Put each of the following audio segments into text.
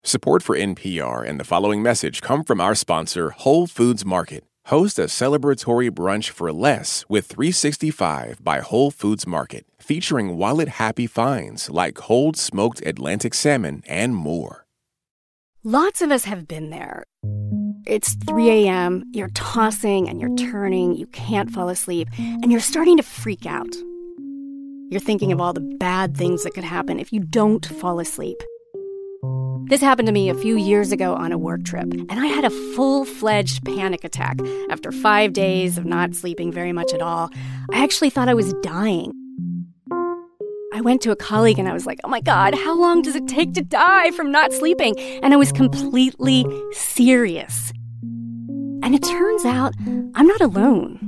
Support for NPR and the following message come from our sponsor, Whole Foods Market. Host a celebratory brunch for less with 365 by Whole Foods Market, featuring wallet-happy finds like cold smoked Atlantic salmon and more. Lots of us have been there. It's 3 a.m., you're tossing and you're turning, you can't fall asleep, and you're starting to freak out. You're thinking of all the bad things that could happen if you don't fall asleep. This happened to me a few years ago on a work trip, and I had a full-fledged panic attack after 5 days of not sleeping very much at all. I actually thought I was dying. I went to a colleague and I was like, oh my God, how long does it take to die from not sleeping? And I was completely serious. And it turns out I'm not alone.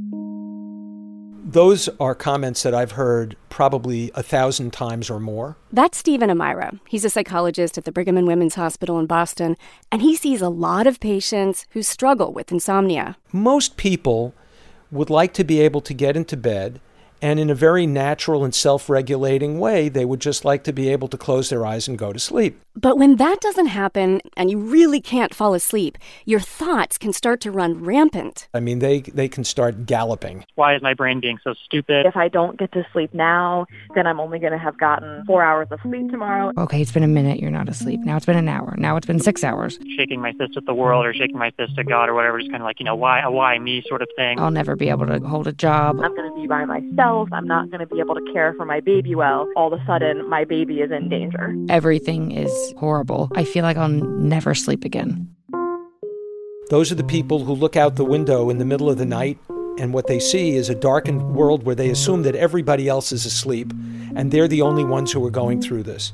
Those are comments that I've heard probably 1,000 times or more. That's Stephen Amira. He's a psychologist at the Brigham and Women's Hospital in Boston, and he sees a lot of patients who struggle with insomnia. Most people would like to be able to get into bed, and in a very natural and self-regulating way, they would just like to be able to close their eyes and go to sleep. But when that doesn't happen and you really can't fall asleep, your thoughts can start to run rampant. I mean, they can start galloping. Why is my brain being so stupid? If I don't get to sleep now, then I'm only going to have gotten 4 hours of sleep tomorrow. Okay, it's been a minute, you're not asleep. Now it's been an hour. Now it's been 6 hours. Shaking my fist at the world or shaking my fist at God or whatever, just kind of like, why me sort of thing. I'll never be able to hold a job. I'm going to be by myself. I'm not going to be able to care for my baby well. All of a sudden, my baby is in danger. Everything is horrible. I feel like I'll never sleep again. Those are the people who look out the window in the middle of the night, and what they see is a darkened world where they assume that everybody else is asleep, and they're the only ones who are going through this.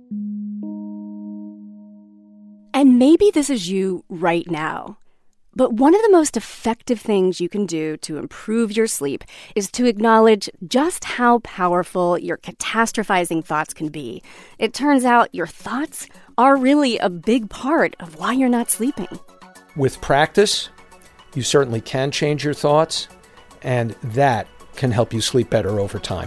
And maybe this is you right now. But one of the most effective things you can do to improve your sleep is to acknowledge just how powerful your catastrophizing thoughts can be. It turns out your thoughts are really a big part of why you're not sleeping. With practice, you certainly can change your thoughts, and that can help you sleep better over time.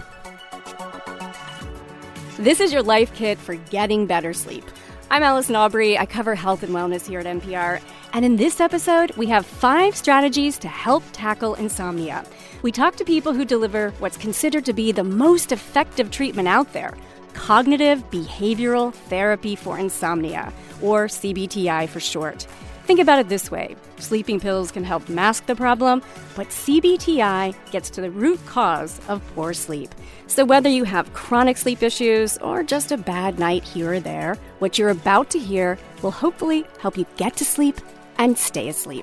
This is your Life Kit for getting better sleep. I'm Allison Aubrey. I cover health and wellness here at NPR. And in this episode, we have 5 strategies to help tackle insomnia. We talk to people who deliver what's considered to be the most effective treatment out there, cognitive behavioral therapy for insomnia, or CBTI for short. Think about it this way. Sleeping pills can help mask the problem, but CBTI gets to the root cause of poor sleep. So whether you have chronic sleep issues or just a bad night here or there, what you're about to hear will hopefully help you get to sleep and stay asleep.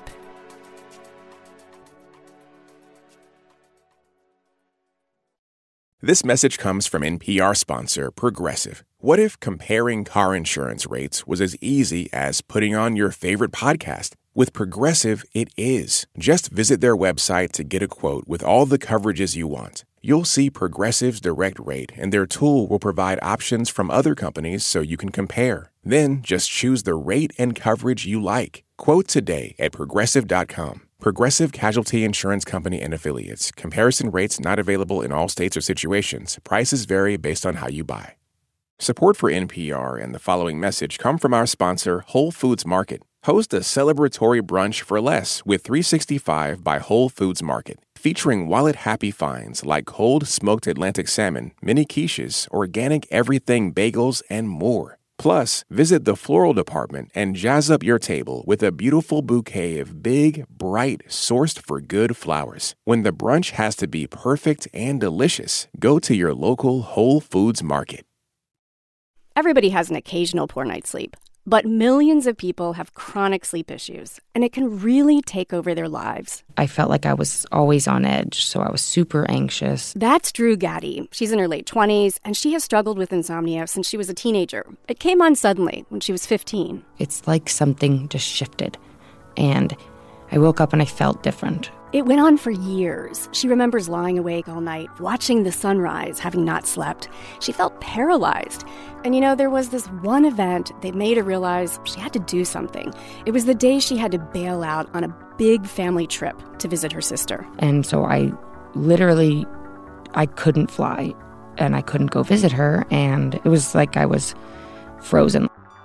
This message comes from NPR sponsor Progressive. What if comparing car insurance rates was as easy as putting on your favorite podcast? With Progressive, it is. Just visit their website to get a quote with all the coverages you want. You'll see Progressive's direct rate, and their tool will provide options from other companies so you can compare. Then just choose the rate and coverage you like. Quote today at Progressive.com. Progressive Casualty Insurance Company and Affiliates. Comparison rates not available in all states or situations. Prices vary based on how you buy. Support for NPR and the following message come from our sponsor, Whole Foods Market. Host a celebratory brunch for less with 365 by Whole Foods Market, featuring wallet-happy finds like cold smoked Atlantic salmon, mini quiches, organic everything bagels, and more. Plus, visit the floral department and jazz up your table with a beautiful bouquet of big, bright, sourced-for-good flowers. When the brunch has to be perfect and delicious, go to your local Whole Foods Market. Everybody has an occasional poor night's sleep, but millions of people have chronic sleep issues, and it can really take over their lives. I felt like I was always on edge, so I was super anxious. That's Drew Gaddy. She's in her late 20s, and she has struggled with insomnia since she was a teenager. It came on suddenly when she was 15. It's like something just shifted, and I woke up and I felt different. It went on for years. She remembers lying awake all night, watching the sunrise, having not slept. She felt paralyzed. And there was this one event that made her realize she had to do something. It was the day she had to bail out on a big family trip to visit her sister. And so I couldn't fly, and I couldn't go visit her, and it was like I was frozen.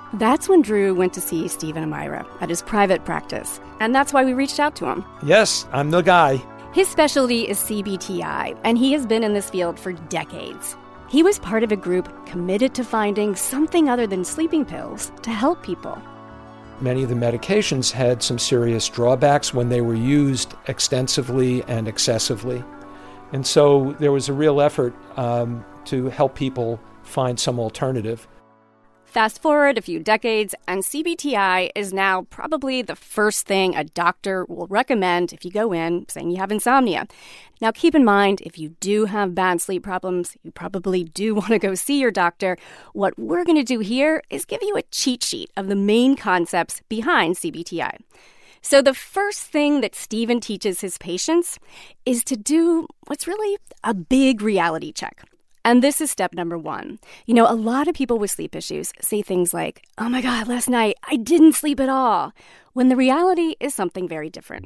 That's when Drew went to see Stephen Amira at his private practice, and that's why we reached out to him. Yes, I'm the guy. His specialty is CBTI, and he has been in this field for decades. He was part of a group committed to finding something other than sleeping pills to help people. Many of the medications had some serious drawbacks when they were used extensively and excessively. And so there was a real effort to help people find some alternative. Fast forward a few decades, and CBTI is now probably the first thing a doctor will recommend if you go in saying you have insomnia. Now, keep in mind, if you do have bad sleep problems, you probably do want to go see your doctor. What we're going to do here is give you a cheat sheet of the main concepts behind CBTI. So the first thing that Stephen teaches his patients is to do what's really a big reality check. And this is step number 1. You know, a lot of people with sleep issues say things like, "Oh my God, last night I didn't sleep at all," when the reality is something very different.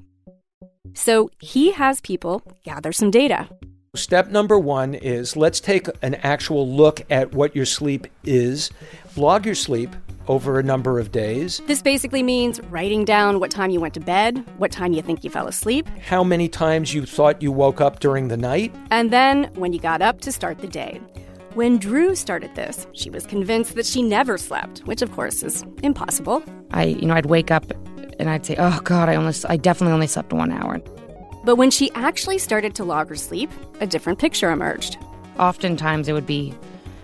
So he has people gather some data. Step number 1 is let's take an actual look at what your sleep is. Log your sleep over a number of days. This basically means writing down what time you went to bed, what time you think you fell asleep, how many times you thought you woke up during the night, and then when you got up to start the day. When Drew started this, she was convinced that she never slept, which of course is impossible. I'd wake up and I'd say, "Oh God, I definitely only slept 1 hour." But when she actually started to log her sleep, a different picture emerged. Oftentimes it would be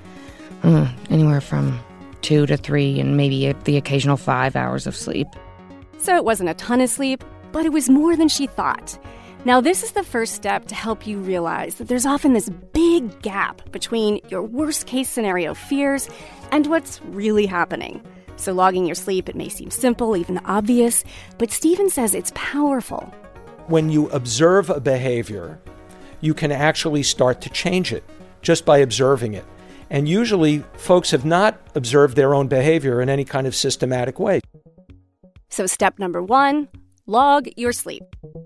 anywhere from 2 to 3 and maybe the occasional 5 hours of sleep. So it wasn't a ton of sleep, but it was more than she thought. Now, this is the first step to help you realize that there's often this big gap between your worst-case scenario fears and what's really happening. So logging your sleep, it may seem simple, even obvious, but Stephen says it's powerful. When you observe a behavior, you can actually start to change it just by observing it. And usually, folks have not observed their own behavior in any kind of systematic way. So step number 1, log your sleep.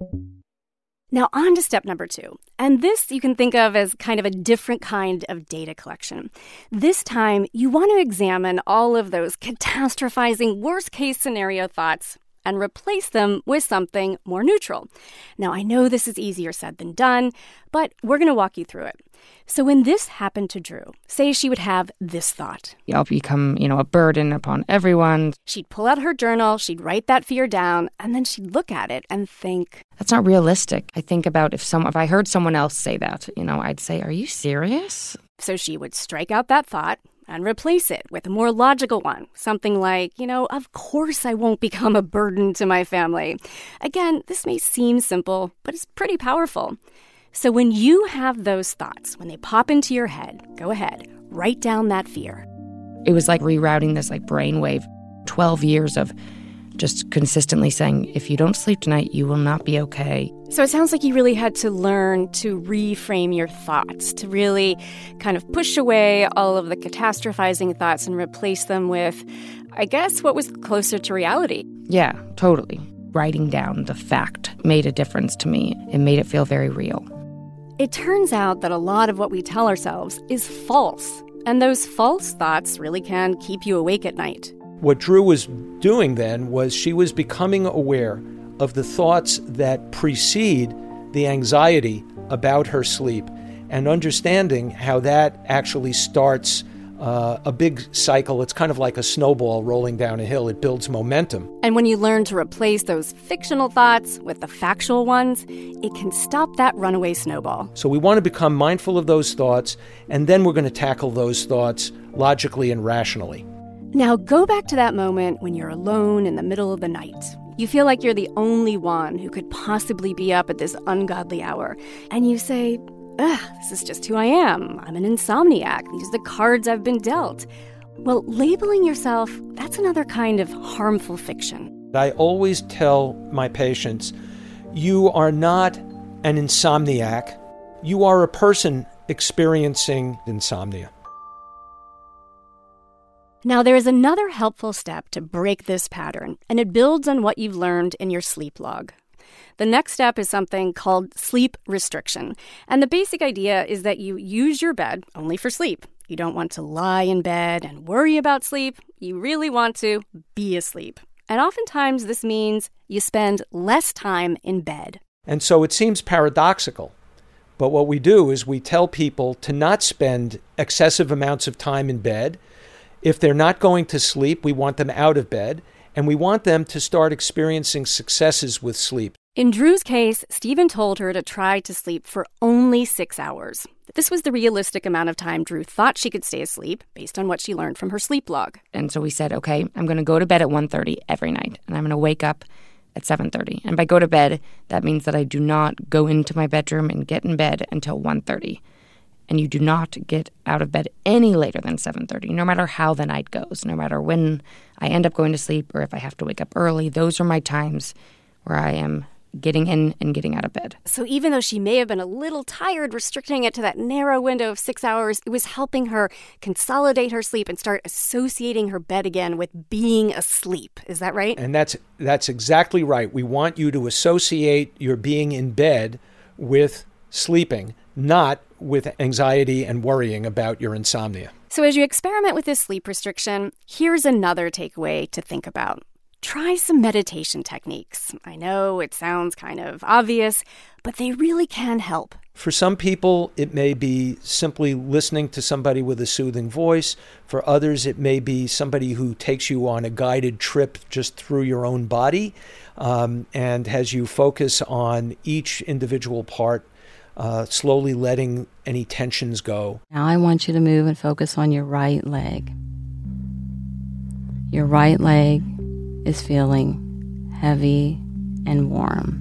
Now on to step number 2. And this you can think of as kind of a different kind of data collection. This time, you want to examine all of those catastrophizing worst-case scenario thoughts and replace them with something more neutral. Now, I know this is easier said than done, but we're going to walk you through it. So when this happened to Drew, say she would have this thought. I'll become, a burden upon everyone. She'd pull out her journal, she'd write that fear down, and then she'd look at it and think, that's not realistic. I think about if I heard someone else say that, I'd say, are you serious? So she would strike out that thought and replace it with a more logical one. Something like, of course I won't become a burden to my family. Again, this may seem simple, but it's pretty powerful. So when you have those thoughts, when they pop into your head, go ahead, write down that fear. It was like rerouting this brainwave. 12 years of just consistently saying, if you don't sleep tonight, you will not be okay. So it sounds like you really had to learn to reframe your thoughts, to really kind of push away all of the catastrophizing thoughts and replace them with, I guess, what was closer to reality. Yeah, totally. Writing down the fact made a difference to me. It made it feel very real. It turns out that a lot of what we tell ourselves is false, and those false thoughts really can keep you awake at night. What Drew was doing then was she was becoming aware of the thoughts that precede the anxiety about her sleep and understanding how that actually starts a big cycle. It's kind of like a snowball rolling down a hill. It builds momentum. And when you learn to replace those fictional thoughts with the factual ones, it can stop that runaway snowball. So we want to become mindful of those thoughts, and then we're going to tackle those thoughts logically and rationally. Now go back to that moment when you're alone in the middle of the night. You feel like you're the only one who could possibly be up at this ungodly hour. And you say, this is just who I am. I'm an insomniac. These are the cards I've been dealt. Well, labeling yourself, that's another kind of harmful fiction. I always tell my patients, you are not an insomniac. You are a person experiencing insomnia. Now, there is another helpful step to break this pattern, and it builds on what you've learned in your sleep log. The next step is something called sleep restriction. And the basic idea is that you use your bed only for sleep. You don't want to lie in bed and worry about sleep. You really want to be asleep. And oftentimes this means you spend less time in bed. And so it seems paradoxical. But what we do is we tell people to not spend excessive amounts of time in bed. If they're not going to sleep, we want them out of bed. And we want them to start experiencing successes with sleep. In Drew's case, Stephen told her to try to sleep for only 6 hours. This was the realistic amount of time Drew thought she could stay asleep based on what she learned from her sleep log. And so we said, okay, I'm going to go to bed at 1:30 every night, and I'm going to wake up at 7:30. And by go to bed, that means that I do not go into my bedroom and get in bed until 1:30. And you do not get out of bed any later than 7:30, no matter how the night goes, no matter when I end up going to sleep or if I have to wake up early. Those are my times where I am getting in and getting out of bed. So even though she may have been a little tired, restricting it to that narrow window of 6 hours, it was helping her consolidate her sleep and start associating her bed again with being asleep. Is that right? And that's exactly right. We want you to associate your being in bed with sleeping, not with anxiety and worrying about your insomnia. So as you experiment with this sleep restriction, here's another takeaway to think about. Try some meditation techniques. I know it sounds kind of obvious, but they really can help. For some people, it may be simply listening to somebody with a soothing voice. For others, it may be somebody who takes you on a guided trip just through your own body and has you focus on each individual part, slowly letting any tensions go. Now I want you to move and focus on your right leg. Your right leg is feeling heavy and warm.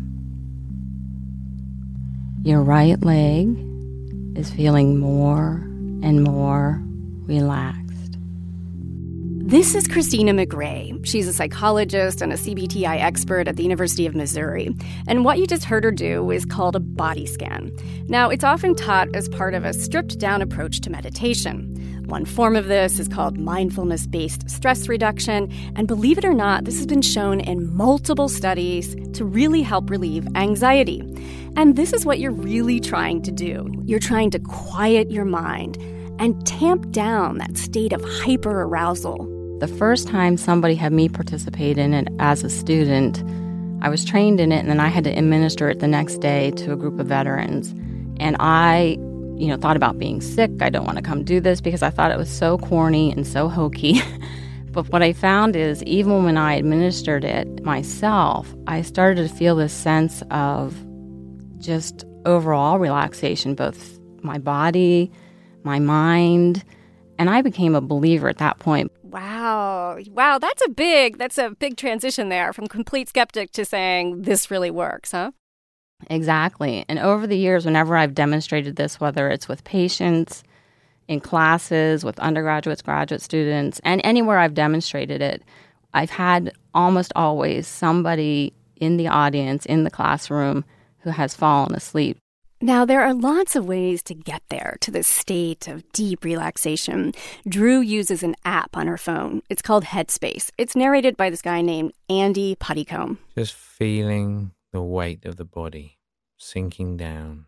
Your right leg is feeling more and more relaxed. This is Christina McRae. She's a psychologist and a CBTI expert at the University of Missouri. And what you just heard her do is called a body scan. Now, it's often taught as part of a stripped-down approach to meditation. One form of this is called mindfulness-based stress reduction. And believe it or not, this has been shown in multiple studies to really help relieve anxiety. And this is what you're really trying to do. You're trying to quiet your mind and tamp down that state of hyperarousal. The first time somebody had me participate in it as a student, I was trained in it, and then I had to administer it the next day to a group of veterans. And I thought about being sick. I don't want to come do this because I thought it was so corny and so hokey. But what I found is even when I administered it myself, I started to feel this sense of just overall relaxation, both my body, my mind, and I became a believer at that point. Wow, that's a big transition there from complete skeptic to saying this really works, huh? Exactly. And over the years, whenever I've demonstrated this, whether it's with patients, in classes, with undergraduates, graduate students, and anywhere I've demonstrated it, I've had almost always somebody in the audience, in the classroom, who has fallen asleep. Now, there are lots of ways to get there, to this state of deep relaxation. Drew uses an app on her phone. It's called Headspace. It's narrated by this guy named Andy Puttycomb. Just feeling the weight of the body sinking down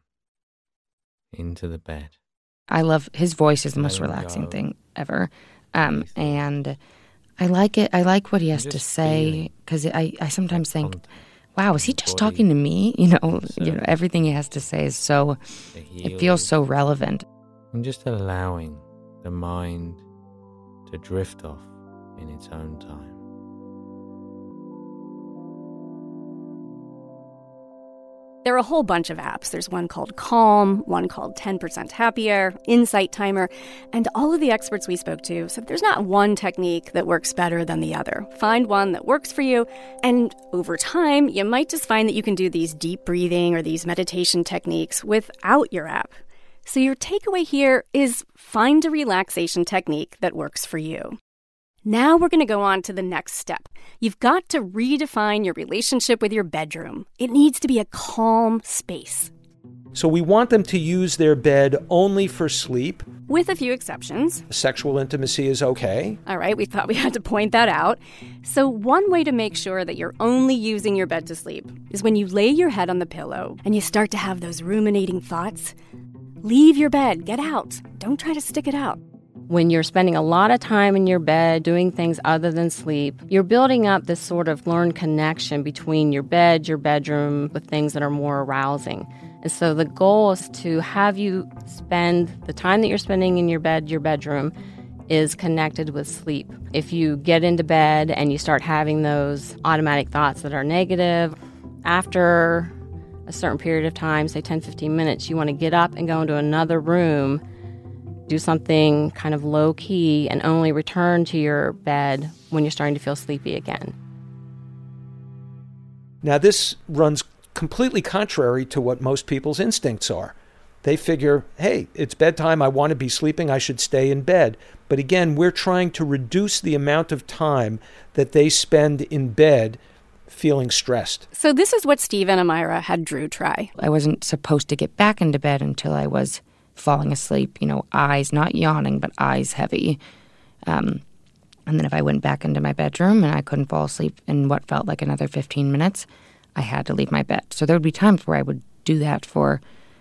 into the bed. I love his voice is the most relaxing thing ever. And I like it. I like what he has to say because I sometimes think, wow, is he just talking to me? Everything he has to say is so, it feels so relevant. And just allowing the mind to drift off in its own time. There are a whole bunch of apps. There's one called Calm, one called 10% Happier, Insight Timer, and all of the experts we spoke to said there's not one technique that works better than the other. Find one that works for you, and over time, you might just find that you can do these deep breathing or these meditation techniques without your app. So your takeaway here is find a relaxation technique that works for you. Now we're going to go on to the next step. You've got to redefine your relationship with your bedroom. It needs to be a calm space. So we want them to use their bed only for sleep. With a few exceptions. Sexual intimacy is okay. All right, we thought we had to point that out. So one way to make sure that you're only using your bed to sleep is when you lay your head on the pillow and you start to have those ruminating thoughts, leave your bed, get out. Don't try to stick it out. When you're spending a lot of time in your bed doing things other than sleep, you're building up this sort of learned connection between your bed, your bedroom, with things that are more arousing. And so the goal is to have you spend the time that you're spending in your bed, your bedroom, is connected with sleep. If you get into bed and you start having those automatic thoughts that are negative, after a certain period of time, say 10, 15 minutes, you want to get up and go into another room, do something kind of low-key, and only return to your bed when you're starting to feel sleepy again. Now, this runs completely contrary to what most people's instincts are. They figure, hey, it's bedtime, I want to be sleeping, I should stay in bed. But again, we're trying to reduce the amount of time that they spend in bed feeling stressed. So this is what Steve and Amira had Drew try. I wasn't supposed to get back into bed until I was falling asleep, eyes not yawning, but eyes heavy. And then if I went back into my bedroom and I couldn't fall asleep in what felt like another 15 minutes, I had to leave my bed. So there would be times where I would do that for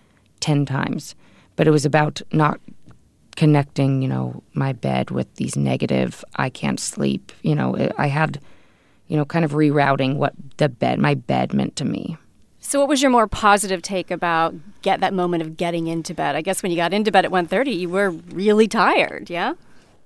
10 times. But it was about not connecting, my bed with these negative, I can't sleep. I had, kind of rerouting what my bed meant to me. So what was your more positive take about that moment of getting into bed? I guess when you got into bed at 1:30, you were really tired, yeah?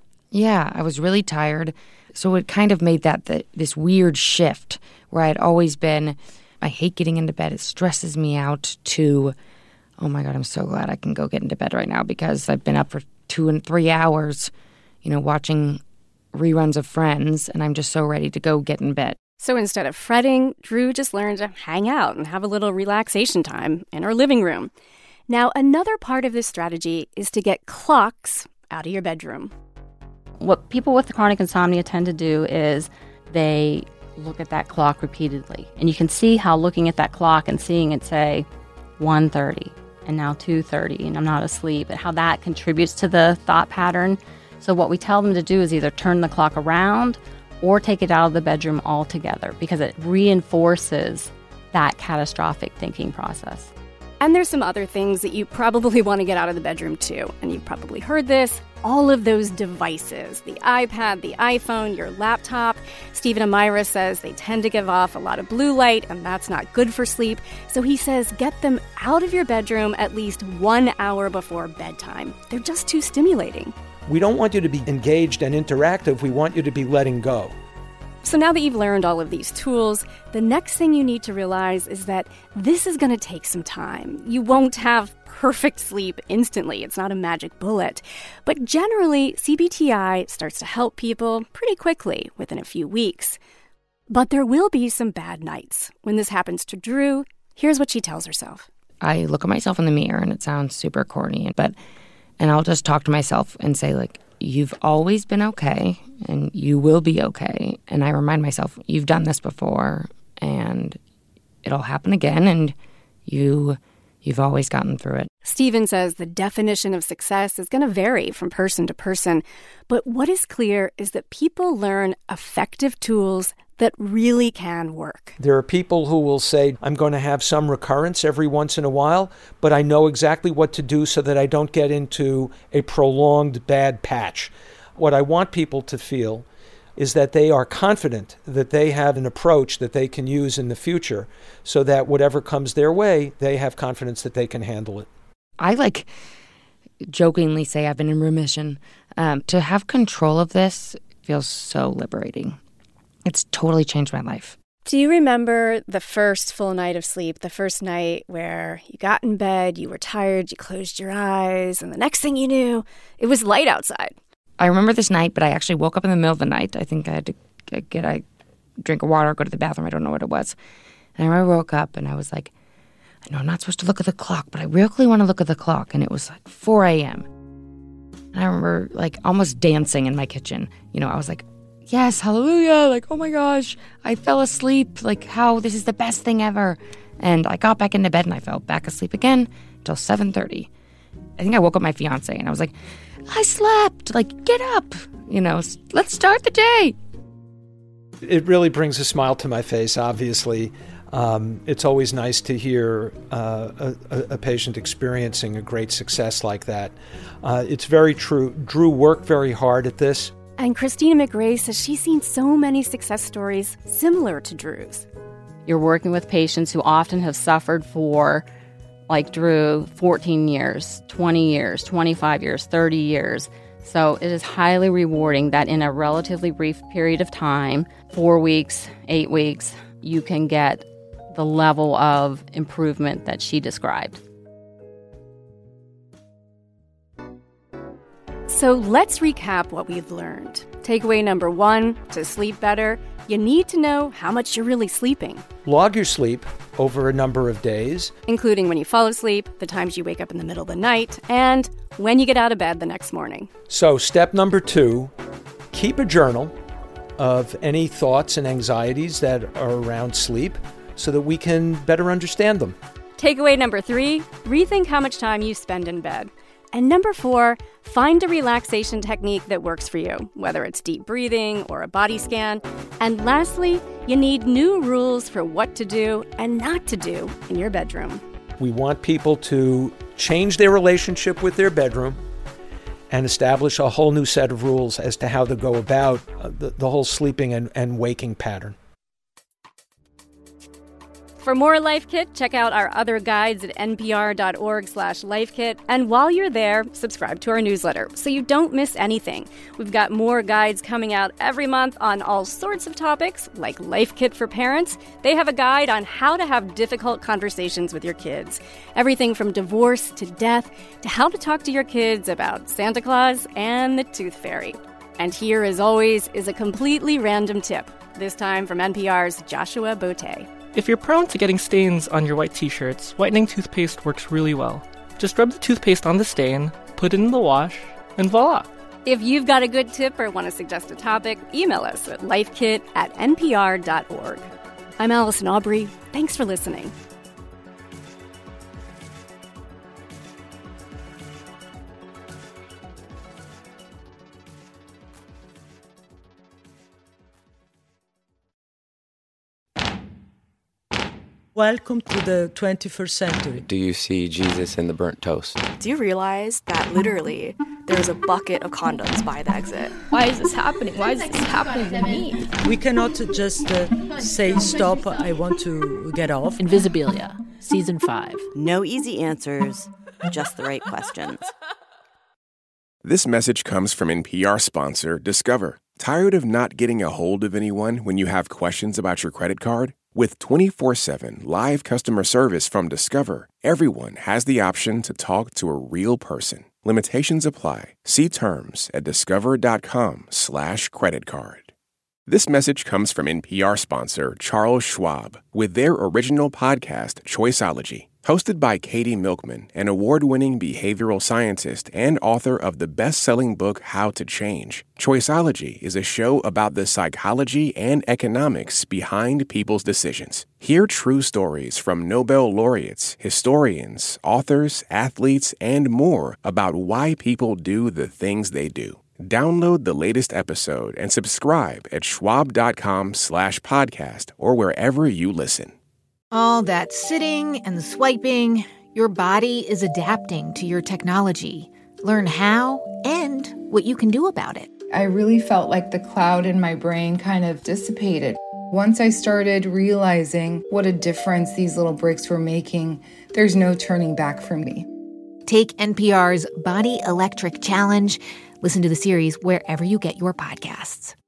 Yeah, I was really tired. So it kind of made this weird shift where I had always been, I hate getting into bed, it stresses me out, to, oh my God, I'm so glad I can go get into bed right now because I've been up for 2 and 3 hours, watching reruns of Friends, and I'm just so ready to go get in bed. So instead of fretting, Drew just learned to hang out and have a little relaxation time in her living room. Now, another part of this strategy is to get clocks out of your bedroom. What people with chronic insomnia tend to do is they look at that clock repeatedly. And you can see how looking at that clock and seeing it say 1:30 and now 2:30 and I'm not asleep, and how that contributes to the thought pattern. So what we tell them to do is either turn the clock around or take it out of the bedroom altogether, because it reinforces that catastrophic thinking process. And there's some other things that you probably want to get out of the bedroom too. And you've probably heard this. All of those devices, the iPad, the iPhone, your laptop. Steve and Amira says they tend to give off a lot of blue light, and that's not good for sleep. So he says get them out of your bedroom at least 1 hour before bedtime. They're just too stimulating. We don't want you to be engaged and interactive. We want you to be letting go. So now that you've learned all of these tools, the next thing you need to realize is that this is going to take some time. You won't have perfect sleep instantly. It's not a magic bullet. But generally, CBTI starts to help people pretty quickly within a few weeks. But there will be some bad nights. When this happens to Drew, here's what she tells herself. I look at myself in the mirror, and it sounds super corny, and I'll just talk to myself and say, you've always been okay, and you will be okay. And I remind myself, you've done this before, and it'll happen again, and you've always gotten through it. Stephen says the definition of success is going to vary from person to person, but what is clear is that people learn effective tools that really can work. There are people who will say, I'm going to have some recurrence every once in a while, but I know exactly what to do so that I don't get into a prolonged bad patch. What I want people to feel is that they are confident that they have an approach that they can use in the future so that whatever comes their way, they have confidence that they can handle it. I jokingly say I've been in remission. To have control of this feels so liberating. It's totally changed my life. Do you remember the first full night of sleep, the first night where you got in bed, you were tired, you closed your eyes, and the next thing you knew, it was light outside? I remember this night, but I actually woke up in the middle of the night. I think I had to get a drink of water, go to the bathroom. I don't know what it was. And I remember I woke up and I was like, I know I'm not supposed to look at the clock, but I really want to look at the clock. And it was 4 a.m. And I remember almost dancing in my kitchen. I was like, yes, hallelujah, oh my gosh, I fell asleep, how this is the best thing ever. And I got back into bed and I fell back asleep again until 7:30. I think I woke up my fiance and I was like, I slept, get up, let's start the day. It really brings a smile to my face, obviously. It's always nice to hear a patient experiencing a great success like that. It's very true. Drew worked very hard at this. And Christina McRae says she's seen so many success stories similar to Drew's. You're working with patients who often have suffered for, like Drew, 14 years, 20 years, 25 years, 30 years. So it is highly rewarding that in a relatively brief period of time, 4 weeks, 8 weeks, you can get the level of improvement that she described. So let's recap what we've learned. Takeaway number 1, to sleep better, you need to know how much you're really sleeping. Log your sleep over a number of days, including when you fall asleep, the times you wake up in the middle of the night, and when you get out of bed the next morning. So step number 2, keep a journal of any thoughts and anxieties that are around sleep so that we can better understand them. Takeaway number 3, rethink how much time you spend in bed. And number 4, find a relaxation technique that works for you, whether it's deep breathing or a body scan. And lastly, you need new rules for what to do and not to do in your bedroom. We want people to change their relationship with their bedroom and establish a whole new set of rules as to how to go about the whole sleeping and waking pattern. For more Life Kit, check out our other guides at npr.org/lifekit. And while you're there, subscribe to our newsletter so you don't miss anything. We've got more guides coming out every month on all sorts of topics, like Life Kit for Parents. They have a guide on how to have difficult conversations with your kids. Everything from divorce to death to how to talk to your kids about Santa Claus and the Tooth Fairy. And here, as always, is a completely random tip, this time from NPR's Joshua Botte. If you're prone to getting stains on your white t-shirts, whitening toothpaste works really well. Just rub the toothpaste on the stain, put it in the wash, and voila! If you've got a good tip or want to suggest a topic, email us at lifekit@npr.org. I'm Allison Aubrey. Thanks for listening. Welcome to the 21st century. Do you see Jesus in the burnt toast? Do you realize that literally there's a bucket of condoms by the exit? Why is this happening? Why is this happening to me? We cannot just say, stop, I want to get off. Invisibilia, Season 5. No easy answers, just the right questions. This message comes from NPR sponsor Discover. Tired of not getting a hold of anyone when you have questions about your credit card? With 24/7 live customer service from Discover, everyone has the option to talk to a real person. Limitations apply. See terms at discover.com/creditcard. This message comes from NPR sponsor Charles Schwab with their original podcast, Choiceology. Hosted by Katie Milkman, an award-winning behavioral scientist and author of the best-selling book How to Change. Choiceology is a show about the psychology and economics behind people's decisions. Hear true stories from Nobel laureates, historians, authors, athletes, and more about why people do the things they do. Download the latest episode and subscribe at schwab.com/podcast or wherever you listen. All that sitting and swiping, your body is adapting to your technology. Learn how and what you can do about it. I really felt like the cloud in my brain kind of dissipated. Once I started realizing what a difference these little breaks were making, there's no turning back for me. Take NPR's Body Electric Challenge. Listen to the series wherever you get your podcasts.